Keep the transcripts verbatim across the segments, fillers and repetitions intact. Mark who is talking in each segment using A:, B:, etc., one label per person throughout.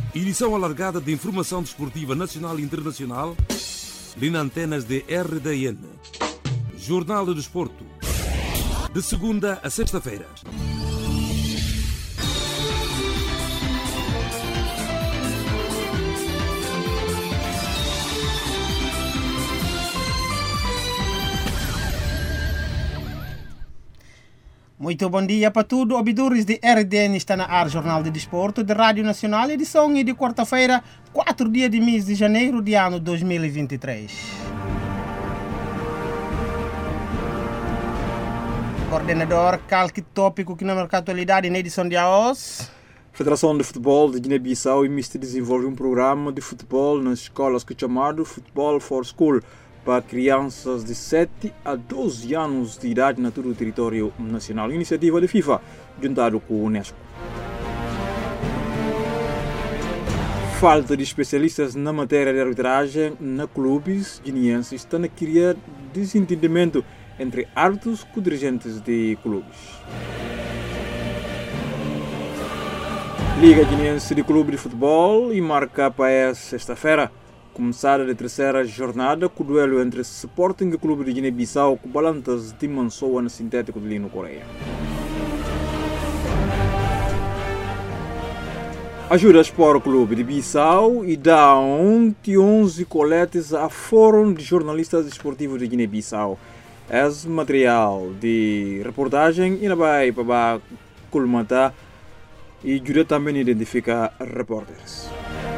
A: Edição alargada de informação desportiva nacional e internacional, Lina Antenas de R D N. Jornal do Desporto, de segunda a sexta-feira.
B: Muito bom dia para tudo. Ouvidores de R D N está na ar, Jornal de Desporto de Rádio Nacional, edição de quarta-feira, quatro dias de mês de janeiro de ano dois mil e vinte e três. Coordenador, calque tópico que na atualidade na edição de hoje.
C: Federação de Futebol de Guiné-Bissau e Mister desenvolve um programa de futebol nas escolas que é chamado Football for School, para crianças de sete a doze anos de idade na todo o território nacional. Iniciativa da FIFA, juntado com a Unesco. Falta de especialistas na matéria de arbitragem na clubes guineenses está a criar desentendimento entre árbitros e dirigentes de clubes. Liga Guineense de Clube de Futebol e marca para esta sexta-feira começada a terceira jornada com o duelo entre Sporting e Clube de Guiné-Bissau com Balantas de Mansoa no sintético de Lino Coreia. Ajuda Sport Clube de Bissau e dá onze coletes a Fórum de Jornalistas Esportivos de Guiné-Bissau. Esse material de reportagem ainda vai para colmatar e ajuda também a identificar repórteres.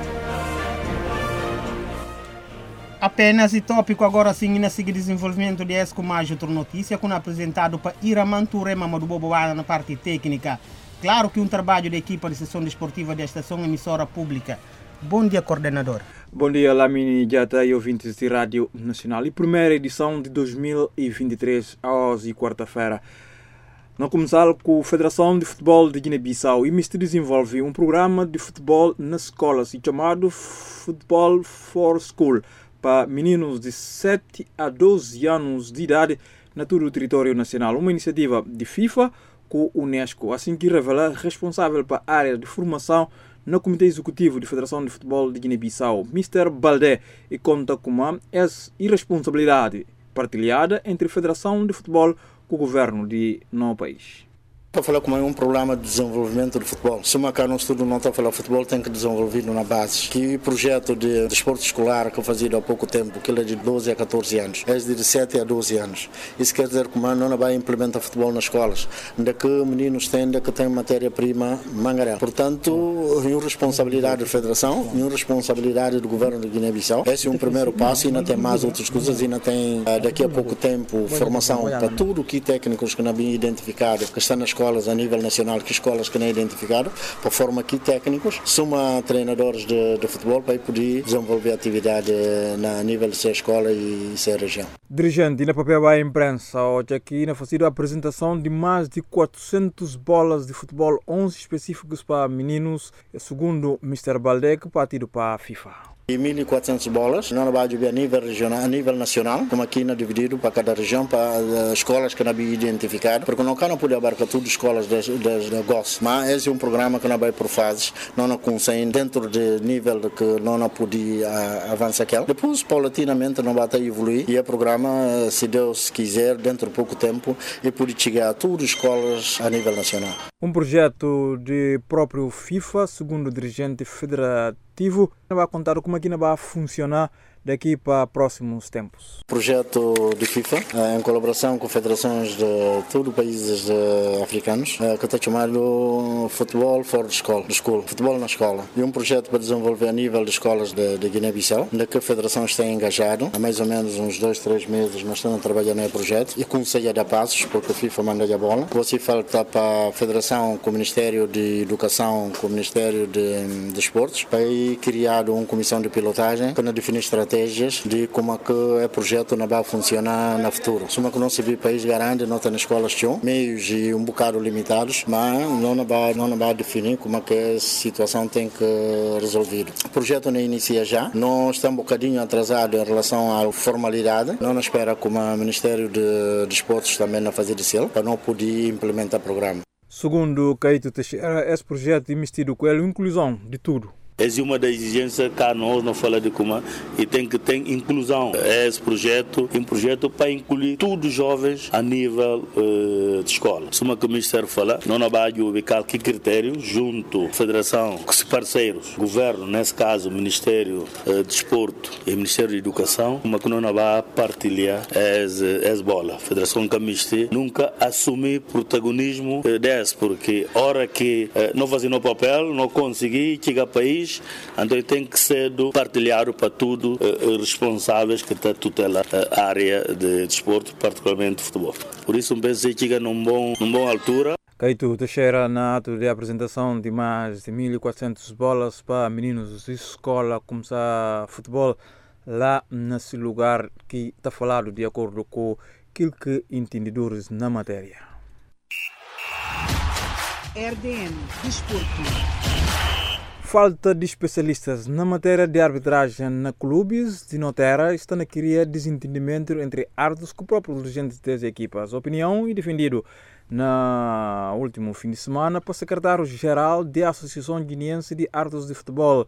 B: Apenas e tópico agora sim na seguir desenvolvimento de ESCO mais outra notícia que é apresentado para Iraman Touré Mamadou Boboana na parte técnica. Claro que um trabalho da equipa de sessão desportiva da estação emissora pública. Bom dia, coordenador.
C: Bom dia, Lamini Diata e ouvintes de Rádio Nacional. E primeira edição de dois mil e vinte e três, hoje quarta-feira. Não começar com a Federação de Futebol de Guiné-Bissau e Mister desenvolve um programa de futebol nas escolas chamado Football for School, para meninos de sete a doze anos de idade na todo o território nacional. Uma iniciativa de FIFA com a Unesco, assim que revela responsável para a área de formação no Comitê Executivo da Federação de Futebol de Guiné-Bissau, Mister Baldé, e conta com uma irresponsabilidade partilhada entre a Federação de Futebol com o governo de nosso país.
D: Para falar como é um problema de desenvolvimento do futebol. Se uma cá no estudo não está a falar futebol, tem que desenvolver na base. Que projeto de desporto escolar que eu fazia há pouco tempo, que é de doze a catorze anos, é de sete a doze anos. Isso quer dizer que o não vai implementar futebol nas escolas, onde que meninos têm, onde que tem matéria-prima mangarela. Portanto, é uma responsabilidade da Federação, é uma responsabilidade do governo de Guiné-Bissau. Esse é um primeiro passo e ainda tem mais outras coisas, e ainda tem daqui a pouco tempo formação para tudo que técnicos que não bem identificado, que estão nas escolas a nível nacional, que escolas que não é identificado, para forma que técnicos, são treinadores de, de futebol para poder desenvolver atividade na nível de sua escola e sua região.
C: Dirigente na papel da imprensa, hoje aqui na fazer a apresentação de mais de quatrocentas bolas de futebol, onze específicos para meninos, segundo Mister Baldé, que partido para a FIFA.
D: mil e quatrocentas bolas, não vai a nível regional, a nível nacional, como aqui na dividido para cada região, para uh, escolas que não vai identificado, porque não can poder abarcar tudo escolas das de negócios, mas esse é um programa que não vai por fases, não não consegue dentro de nível de que não não podia uh, avançar aquele. Depois paulatinamente não vai até evoluir e o programa, uh, se Deus quiser, dentro de pouco tempo, e pode chegar a todas as escolas a nível nacional.
C: Um projeto de próprio FIFA, segundo o dirigente federativo, vai contar como é que vai funcionar daqui para próximos tempos.
D: Projeto de FIFA, em colaboração com federações de todos os países africanos, que está chamado Football for School, School, futebol na escola. E um projeto para desenvolver a nível de escolas de, de Guiné-Bissau, onde que a federação está engajada. Há mais ou menos uns dois, três meses nós estamos a trabalhar nesse projeto e comecei a dar passos, porque a FIFA manda a bola. Você falta para a federação com o Ministério de Educação, com o Ministério de, de Esportes, para criar uma comissão de pilotagem que não define estratégias de como é que o projeto não vai funcionar no futuro. Se que não se vê país grande, não tem escolas que meios e um bocado limitados, mas não vai, não vai definir como é que a situação tem que resolver. O projeto não inicia já, nós estamos um bocadinho atrasados em relação à formalidade, não nos espera como o Ministério de, de Esportes também não fazer de selo, para não poder implementar o programa.
C: Segundo Caíto Teixeira, esse projeto investido com ele, inclusão de tudo.
E: Essa é uma das exigências que nós não falamos de como e tem que ter inclusão. Esse projeto é um projeto para incluir todos os jovens a nível uh, de escola. Se uma que o Ministério fala, não vai ubicar que critérios junto à Federação, que parceiros, governo, nesse caso o Ministério uh, de Desporto e o Ministério de Educação, uma que não vai partilhar essa bola. A Federação Camiste nunca assumir protagonismo uh, desse, porque hora que uh, não fazer no papel, não conseguir chegar ao país, então tem que ser partilhado para tudo uh, responsáveis que estão tutelar uh, a área de desporto, particularmente futebol. Por isso, penso que chega num bom, numa boa altura.
C: Caíto Teixeira, na ato de apresentação de mais de mil e quatrocentas bolas para meninos de escola começar futebol lá nesse lugar que está falado de acordo com aquilo que entendedores na matéria.
F: R D N Desporto.
C: Falta de especialistas na matéria de arbitragem na clubes de Notera está a criar desentendimento entre árbitros com o próprio dirigente das equipas. Opinião e defendido no último fim de semana para o secretário-geral da Associação Guineense de Árbitros de Futebol,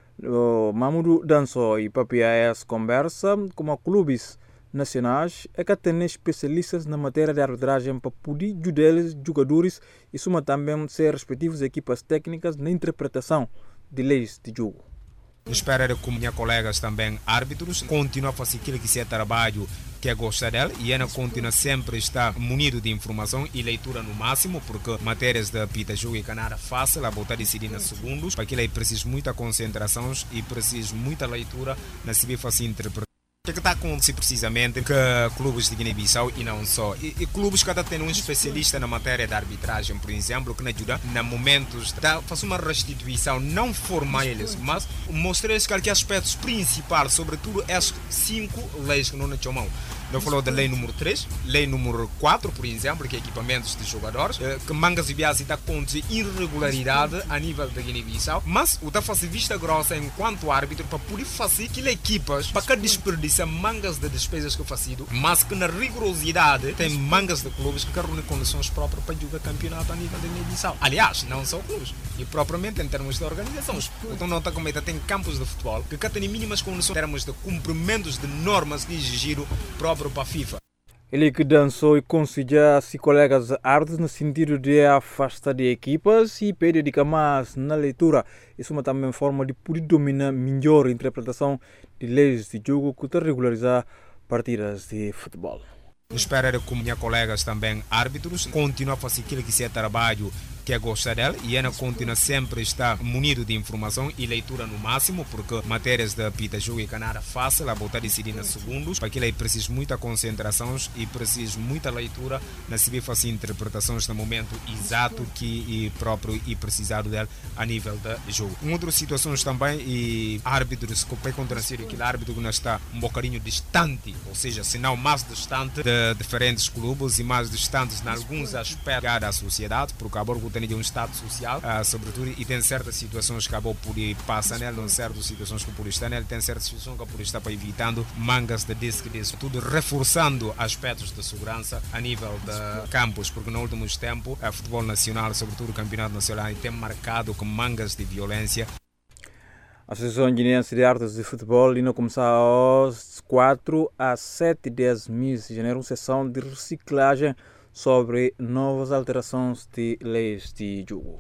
C: Mamudu Danso, e para a conversa com os clubes nacionais é que tem especialistas na matéria de arbitragem para poder ajudar os jogadores e suma também ser respectivas equipas técnicas na interpretação de leis de jogo.
G: Espero que minhas colegas também árbitros continuem a fazer aquilo que é trabalho que é gostar dele e ainda continua sempre a estar munido de informação e leitura no máximo, porque matérias de pita jogo é nada fácil, a botar decidir nos segundos, para aquilo é preciso muita concentração e preciso muita leitura na se fazer interpretação. O que está acontecendo precisamente que clubes de Guiné-Bissau e não só, e, e clubes que têm um especialista na matéria de arbitragem, por exemplo, que nos ajuda em momentos de fazer uma restituição, não formar eles, mas mostrar que aspectos principais, sobretudo as cinco leis que não nos chamam. Eu falo da lei número três, lei número quatro, por exemplo, que é equipamentos de jogadores, que mangas e vias está com irregularidade a nível da Guiné-Bissau, mas o está fazendo vista grossa enquanto árbitro para poder fazer que equipas para que desperdiça mangas de despesas que fazido, mas que na rigorosidade tem mangas de clubes que reúnem condições próprias para jogar campeonato a nível da Guiné-Bissau. Aliás, não só clubes, e propriamente em termos de organizações. Então não está como tem campos de futebol que cá tem mínimas condições em termos de cumprimentos de normas de exigido próprio para a FIFA.
C: Ele que dançou e considera se colegas árbitros no sentido de afastar de equipas e periodica mais na leitura. Isso é uma também forma de poder dominar melhor a interpretação de leis de jogo que te regularizar partidas de futebol.
G: Espero que minhas colegas também árbitros continuem a fazer aquilo que é trabalho que é gostar dele e ainda continua sempre a estar munido de informação e leitura no máximo, porque matérias de pita jogo é nada fácil, a botar decidir nos segundos, para aquilo é preciso muita concentração e preciso muita leitura na se fazer interpretações no momento exato que é próprio e precisado dele a nível de jogo. Em outras situações também, e árbitros que pecam transferir aquele árbitro que não está um bocadinho distante, ou seja, se não mais distante de diferentes clubes e mais distantes em alguns aspectos da sociedade, porque agora tem um estado social, uh, sobretudo, e tem certas situações que acabou por passar nele, não certas situações que por estar nele, tem certas situações que por estar para evitando mangas de disco, disso tudo reforçando aspectos de segurança a nível de campos, porque nos últimos tempos, o futebol nacional, sobretudo o campeonato nacional, tem marcado com mangas de violência.
C: A Associação Guineense de Artes de Futebol irá começar aos quatro a sete de mês de janeiro uma sessão de reciclagem sobre novas alterações de leis de jogo.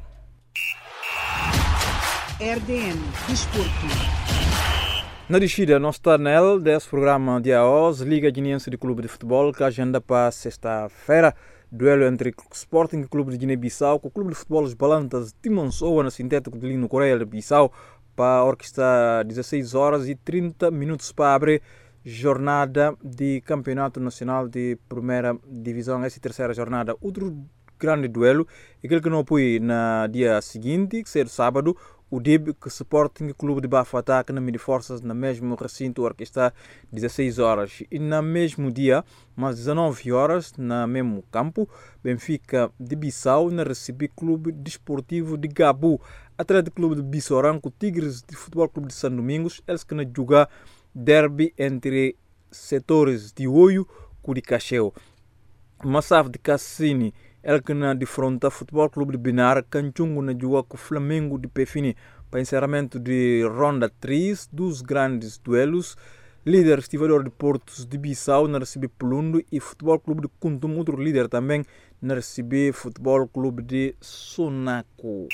F: R D N Desporto.
C: Na descida, nós está nele desse programa de A O S, Liga Guineense de Clube de Futebol, que agenda para sexta-feira. Duelo entre Sporting e Clube de Guiné-Bissau, com o Clube de Futebol Os Balantas de Mansoa, na sintético de Lino Coreia de Bissau, para a orquestra dezesseis horas e trinta minutos para abrir jornada de Campeonato Nacional de Primeira Divisão, essa terceira jornada. Outro grande duelo, aquele que não foi na dia seguinte, que será sábado, o D I B que Sporting Clube de Bafata, que na Midi Forças, no mesmo recinto, orquestra dezesseis horas. E no mesmo dia, às dezenove horas, no mesmo campo, Benfica de Bissau, na receber Clube Desportivo de Gabu. Atlético Clube de Bissoranco, Tigres de Futebol Clube de São Domingos, eles que não jogam derby entre setores de Oio e de Cacheu. Massaf de Cassini, ele que na defronta Futebol Clube de Binar, Canchungo na joga com o Flamengo de Pefini para encerramento de ronda três dos grandes duelos. Líder estivador de Portos de Bissau na receber Pulundo e Futebol Clube de Kuntum, outro líder também na receber Futebol Clube de Sonaco.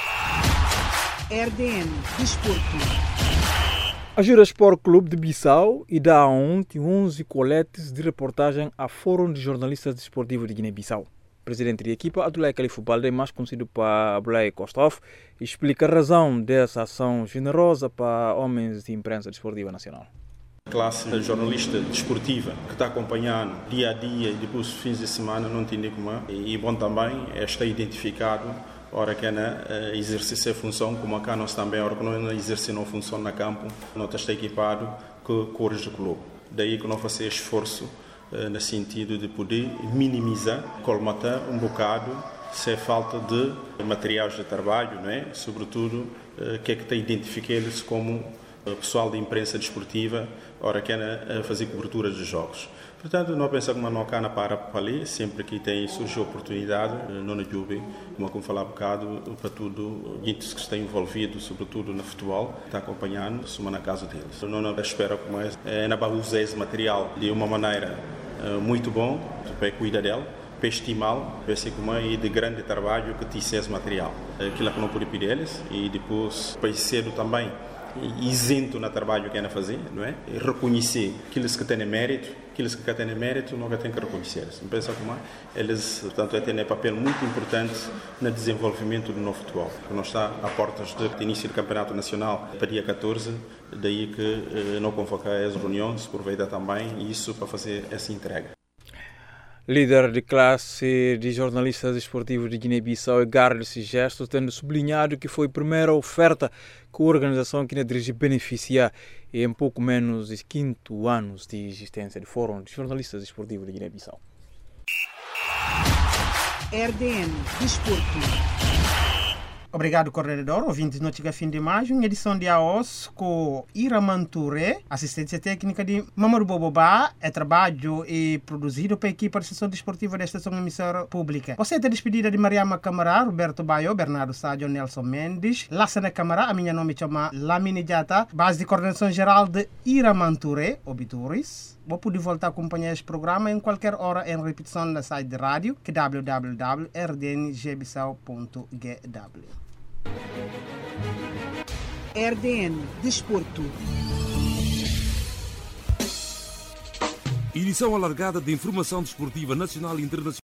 F: R D N Desporto.
C: A Jura Sport Clube de Bissau e dá ontem onze coletes de reportagem a Fórum de Jornalistas Desportivos de Guiné-Bissau. O presidente da equipa, Abdoulaye Khalifa Balde, mais conhecido para Abdoulaye Kostov, explica a razão dessa ação generosa para homens de imprensa desportiva nacional.
H: A classe jornalista desportiva que está acompanhando dia a dia e depois fins de semana não tem como é. E bom também é estar identificado hora que é exercer a função, como cá nós também, hora que não exercemos a função na campo, nós está equipado com cores do clube. Daí que nós fazemos esforço no sentido de poder minimizar, colmatar um bocado se é falta de materiais de trabalho, não é? Sobretudo que é que está identificá-los como pessoal de imprensa desportiva, hora que é fazer cobertura de jogos. Portanto, não pensamos que não cana para ali, sempre que tem surge oportunidade, não na Jube, como eu falava um bocado, para tudo, gente que está envolvido, sobretudo no futebol, está acompanhando, suma na casa deles. Não, não espero como é, é na barra usar esse material de uma maneira uh, muito bom, para cuidar dele, para estimá-lo, para ser como é, e de grande trabalho que tem esse material. Aquilo que não pode pedir eles, e depois, para ser também isento no trabalho que é a fazer, não é? E reconhecer aqueles que têm mérito, aqueles que têm mérito nunca têm que reconhecer. Não pensa como é? Eles, portanto, têm um papel muito importante no desenvolvimento do novo futebol. Nós está a portas do início do campeonato nacional para dia catorze, daí que eh, não convocar as reuniões, aproveita também isso para fazer essa entrega.
C: Líder de classe de jornalistas esportivos de Guiné-Bissau, Garles Gestos, tendo sublinhado que foi a primeira oferta que a organização que dirige beneficia em pouco menos de quinto anos de existência do Fórum de Jornalistas Esportivos de Guiné-Bissau.
F: R D N Desporto.
B: Obrigado, coordenador. Ouvintes, não chega fim de mais uma edição de A O S com Iraman Touré, assistência técnica de Mamadou Bobobá, é trabalho e produzido pela equipa de sessão desportiva da Estação Emissora Pública. Você tem despedida de Mariama Camará, Roberto Baio, Bernardo Sádio, Nelson Mendes, Lassana Camará, a minha nome chama Lamine Jata, base de coordenação geral de Iraman Touré, Obituris. Vou poder voltar a acompanhar este programa em qualquer hora em repetição no site de rádio, que é w w w ponto r d n g bissau ponto g w.
F: R D N Desporto.
A: Edição alargada de informação desportiva nacional e internacional.